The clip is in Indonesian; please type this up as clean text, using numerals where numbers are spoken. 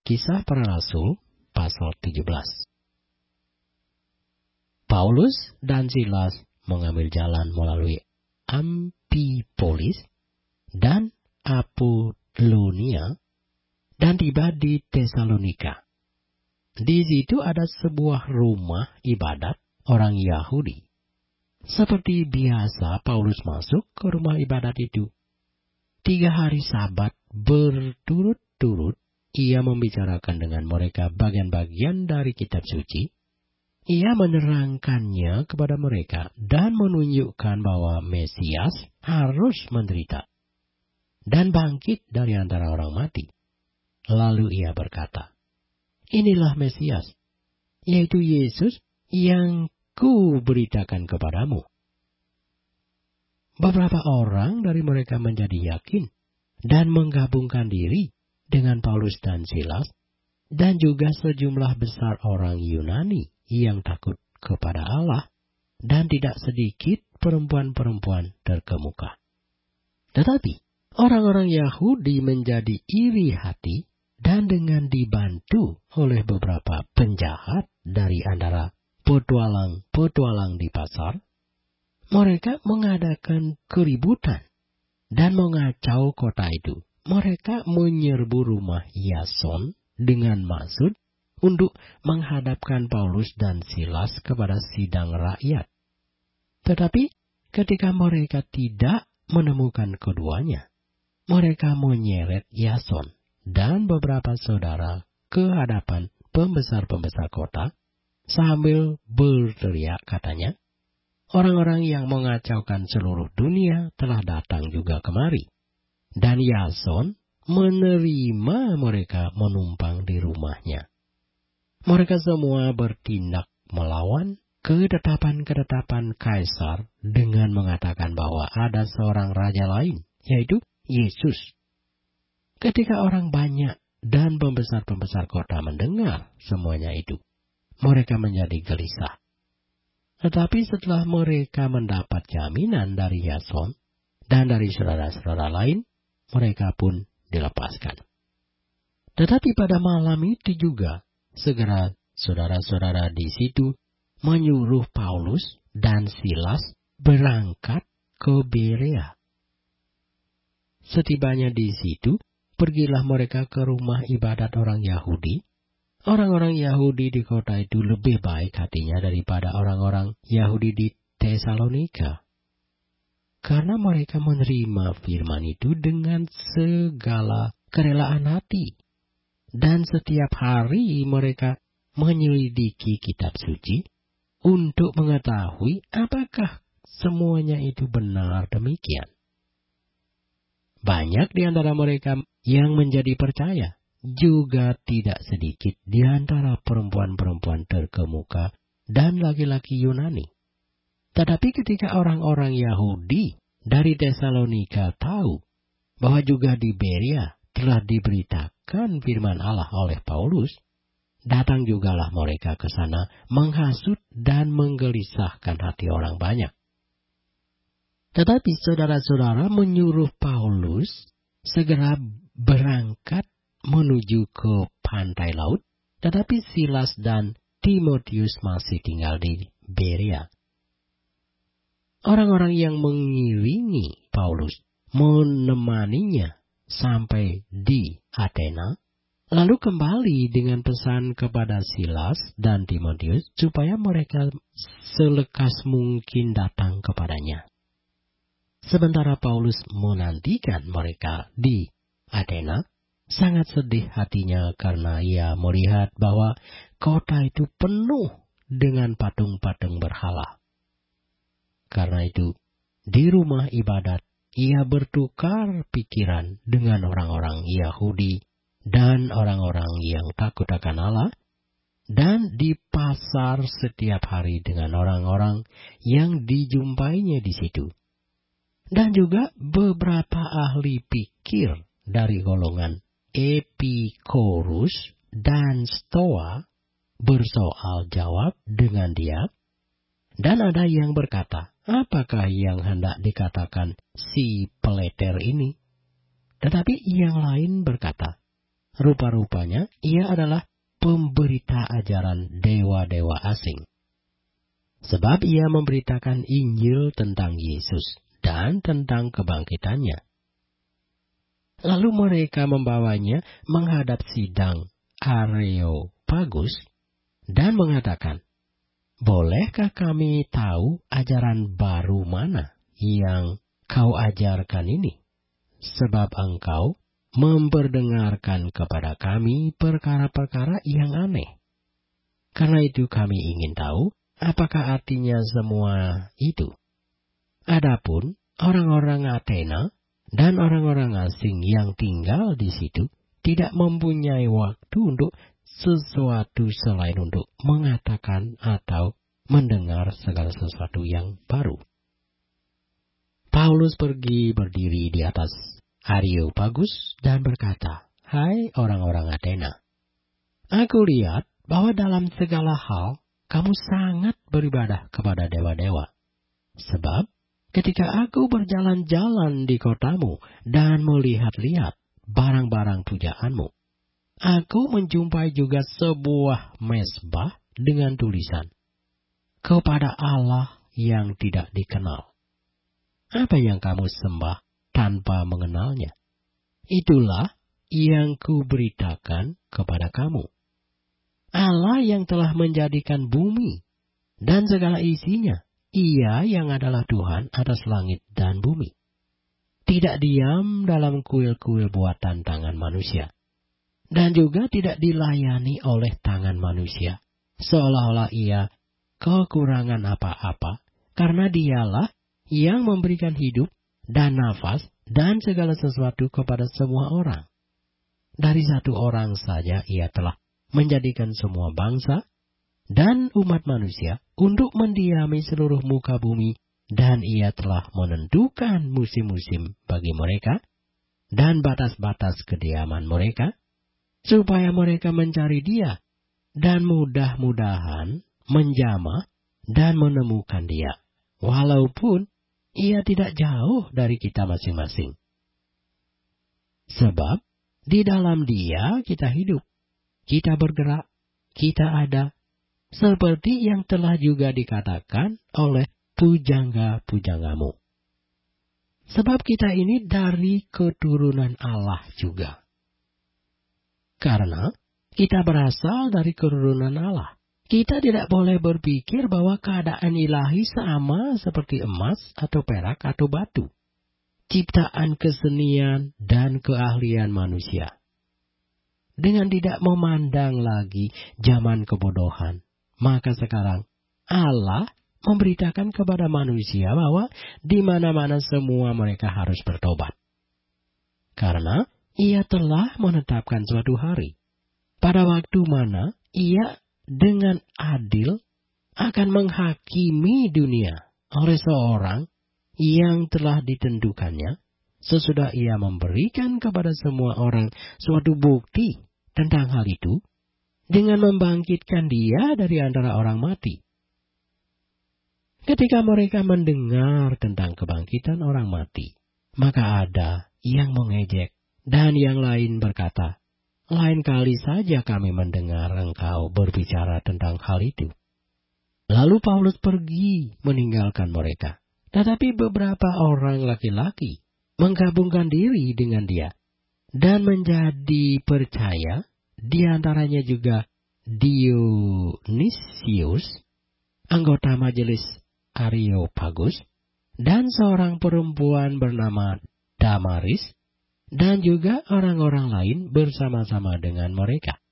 Kisah Para Rasul pasal 17. Paulus dan Silas mengambil jalan melalui Amfipolis dan Apolonia dan tiba di Tesalonika. Di situ ada sebuah rumah ibadat orang Yahudi. Seperti biasa Paulus masuk ke rumah ibadat itu. 3 hari Sabat berturut-turut ia membicarakan dengan mereka bagian-bagian dari kitab suci. Ia menerangkannya kepada mereka dan menunjukkan bahwa Mesias harus menderita dan bangkit dari antara orang mati. Lalu ia berkata, "Inilah Mesias, yaitu Yesus yang kuberitakan kepadamu." Beberapa orang dari mereka menjadi yakin dan menggabungkan diri dengan Paulus dan Silas, dan juga sejumlah besar orang Yunani yang takut kepada Allah, dan tidak sedikit perempuan-perempuan terkemuka. Tetapi orang-orang Yahudi menjadi iri hati, dan dengan dibantu oleh beberapa penjahat dari antara petualang-petualang di pasar, mereka mengadakan keributan dan mengacau kota itu. Mereka menyerbu rumah Yason dengan maksud untuk menghadapkan Paulus dan Silas kepada sidang rakyat. Tetapi ketika mereka tidak menemukan keduanya, mereka menyeret Yason dan beberapa saudara ke hadapan pembesar-pembesar kota sambil berteriak, katanya, "Orang-orang yang mengacaukan seluruh dunia telah datang juga kemari." Dan Yason menerima mereka menumpang di rumahnya. Mereka semua bertindak melawan ketetapan-ketetapan Kaisar dengan mengatakan bahwa ada seorang raja lain, yaitu Yesus. Ketika orang banyak dan pembesar-pembesar kota mendengar semuanya itu, mereka menjadi gelisah. Tetapi setelah mereka mendapat jaminan dari Yason dan dari saudara-saudara lain, mereka pun dilepaskan. Tetapi pada malam itu juga, segera saudara-saudara di situ menyuruh Paulus dan Silas berangkat ke Berea. Setibanya di situ, pergilah mereka ke rumah ibadat orang Yahudi. Orang-orang Yahudi di kota itu lebih baik hatinya daripada orang-orang Yahudi di Tesalonika, karena mereka menerima firman itu dengan segala kerelaan hati. Dan setiap hari mereka menyelidiki kitab suci untuk mengetahui apakah semuanya itu benar demikian. Banyak di antara mereka yang menjadi percaya, juga tidak sedikit di antara perempuan-perempuan terkemuka dan laki-laki Yunani. Tetapi ketika orang-orang Yahudi dari Tesalonika tahu bahwa juga di Berea telah diberitakan firman Allah oleh Paulus, datang jugalah mereka ke sana menghasut dan menggelisahkan hati orang banyak. Tetapi saudara-saudara menyuruh Paulus segera berangkat menuju ke pantai laut, tetapi Silas dan Timotius masih tinggal di Berea. Orang-orang yang mengiringi Paulus menemaninya sampai di Athena, lalu kembali dengan pesan kepada Silas dan Timotius supaya mereka selekas mungkin datang kepadanya. Sementara Paulus menantikan mereka di Athena, sangat sedih hatinya karena ia melihat bahwa kota itu penuh dengan patung-patung berhala. Karena itu, di rumah ibadat, ia bertukar pikiran dengan orang-orang Yahudi dan orang-orang yang takut akan Allah, dan di pasar setiap hari dengan orang-orang yang dijumpainya di situ. Dan juga beberapa ahli pikir dari golongan Epikorus dan Stoa bersoal jawab dengan dia. Dan ada yang berkata, apakah yang hendak dikatakan si peleter ini? Tetapi yang lain berkata, rupa-rupanya ia adalah pemberita ajaran dewa-dewa asing. Sebab ia memberitakan Injil tentang Yesus dan tentang kebangkitannya. Lalu mereka membawanya menghadap sidang Areopagus dan mengatakan, "Bolehkah kami tahu ajaran baru mana yang kau ajarkan ini? Sebab engkau memperdengarkan kepada kami perkara-perkara yang aneh. Karena itu kami ingin tahu apakah artinya semua itu." Adapun orang-orang Athena dan orang-orang asing yang tinggal di situ tidak mempunyai waktu untuk sesuatu selain untuk mengatakan atau mendengar segala sesuatu yang baru. Paulus pergi berdiri di atas Areopagus dan berkata, "Hai orang-orang Athena, aku lihat bahwa dalam segala hal kamu sangat beribadah kepada dewa-dewa. Sebab ketika aku berjalan-jalan di kotamu dan melihat-lihat barang-barang pujaanmu, aku menjumpai juga sebuah mezbah dengan tulisan, 'Kepada Allah yang tidak dikenal.' Apa yang kamu sembah tanpa mengenalnya? Itulah yang kuberitakan kepada kamu. Allah yang telah menjadikan bumi dan segala isinya, Ia yang adalah Tuhan atas langit dan bumi. Tidak diam dalam kuil-kuil buatan tangan manusia. Dan juga tidak dilayani oleh tangan manusia, seolah-olah Ia kekurangan apa-apa, karena Dialah yang memberikan hidup dan nafas dan segala sesuatu kepada semua orang. Dari satu orang saja Ia telah menjadikan semua bangsa dan umat manusia untuk mendiami seluruh muka bumi, dan Ia telah menentukan musim-musim bagi mereka dan batas-batas kediaman mereka, supaya mereka mencari Dia dan mudah-mudahan menjamah dan menemukan Dia, walaupun Ia tidak jauh dari kita masing-masing. Sebab di dalam Dia kita hidup, kita bergerak, kita ada, seperti yang telah juga dikatakan oleh pujangga-pujanggamu. Sebab kita ini dari keturunan Allah juga. Karena kita berasal dari keturunan Allah, kita tidak boleh berpikir bahwa keadaan ilahi sama seperti emas atau perak atau batu, ciptaan kesenian dan keahlian manusia. Dengan tidak memandang lagi zaman kebodohan, maka sekarang Allah memberitakan kepada manusia bahwa di mana-mana semua mereka harus bertobat. Karena Ia telah menetapkan suatu hari, pada waktu mana Ia dengan adil akan menghakimi dunia oleh seorang yang telah ditentukannya, sesudah Ia memberikan kepada semua orang suatu bukti tentang hal itu, dengan membangkitkan Dia dari antara orang mati. Ketika mereka mendengar tentang kebangkitan orang mati, maka ada yang mengejek dan yang lain berkata, "Lain kali saja kami mendengar engkau berbicara tentang hal itu." Lalu Paulus pergi meninggalkan mereka. Tetapi beberapa orang laki-laki menggabungkan diri dengan dia dan menjadi percaya. Di antaranya juga Dionysius, anggota majelis Areopagus, dan seorang perempuan bernama Damaris, dan juga orang-orang lain bersama-sama dengan mereka.